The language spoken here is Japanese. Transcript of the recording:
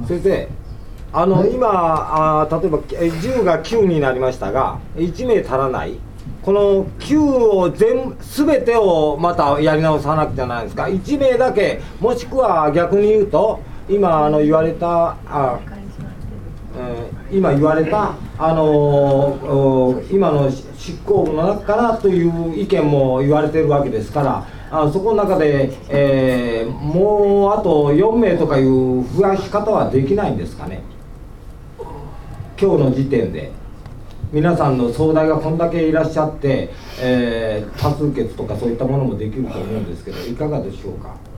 先生、今例えば10が9になりましたが、1名足らない。この9を全てをまたやり直さなくちゃならないんですか。1名だけ、もしくは逆に言うと、今言われた今の執行部の中からという意見も言われているわけですから、そこの中で、もうあと4名とかいう増やし方はできないんですかね。今日の時点で皆さんの総代がこんだけいらっしゃって、多数決とかそういったものもできると思うんですけど、いかがでしょうか。